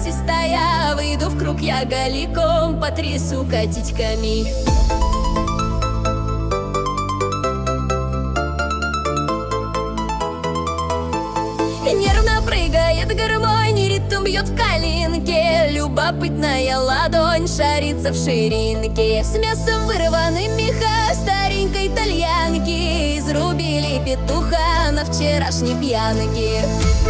чистая, выйду в круг я голиком, потрясу котичками. Нервно прыгает гармонь, ритм бьет в коленке. Любопытная ладонь шарится в ширинке. С мясом вырваны меха старенькой итальянки. Изрубили петуха на вчерашней пьянке.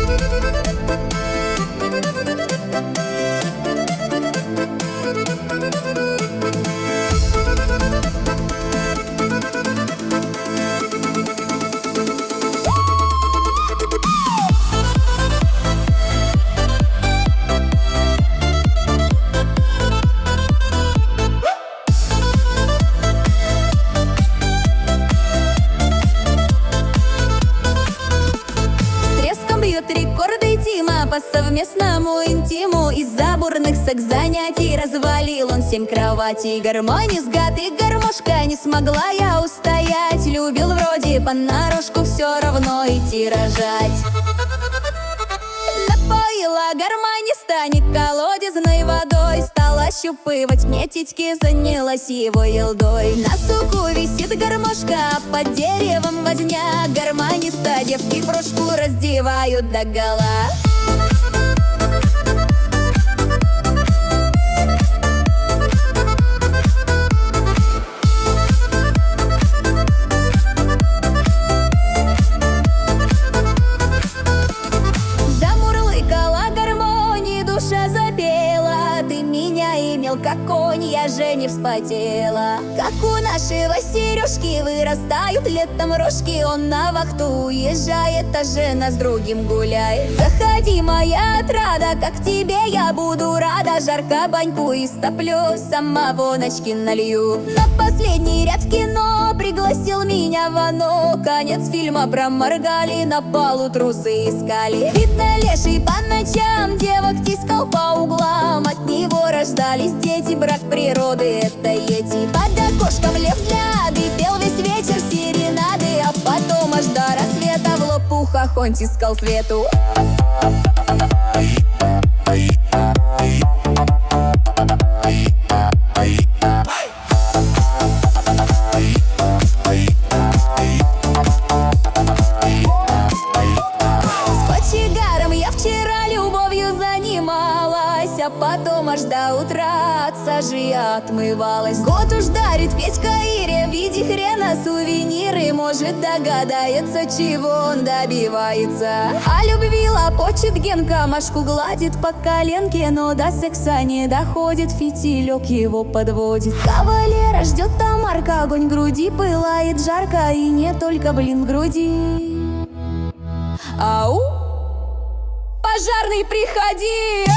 Рекорды Тима по совместному интиму. Из-за бурных секс-занятий развалил он 7 кроватей. Гармонист, гад и гармошка, не смогла я устоять. Любил вроде понарошку, все равно идти рожать. Напоила гармониста не колодезной водой. Стала ощупывать мне титьки, занялась его елдой. На суку висит гармошка, а под деревом возня. Гармониста девки брошку раздевают догола. Как конь, я же не вспотела. Как у нашего Сережки вырастают летом рожки. Он на вахту уезжает, а жена с другим гуляет. Заходи, моя отрада, как тебе я буду рада. Жарко баньку истоплю, сама воночки налью. На последний ряд в кино пригласил меня Вано. Конец фильма проморгали, на полу трусы искали. Видно, леший по ночам девок тискал по углам. От него рождались дети, брак природы — это ети. Под окошком лев гляды пел весь вечер серенады. А потом аж до рассвета в лоб ухах он тискал свету. А потом аж до утра от сажи я отмывалась. Год уж дарит Петька Ире в виде хрена сувениры. Может, догадается, чего он добивается. А любви лопочет Генка, Машку гладит по коленке. Но до секса не доходит, фитилек его подводит. Кавалера ждет Тамарка, огонь в груди пылает жарко. И не только, блин, в груди. Ау! Пожарный, приходи!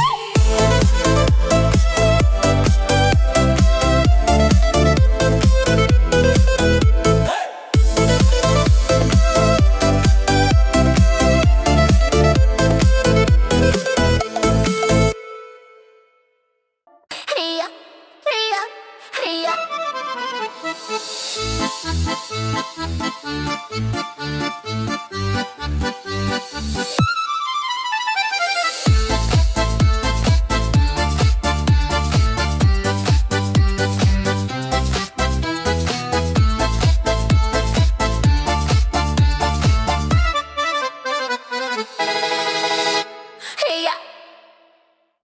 Hey,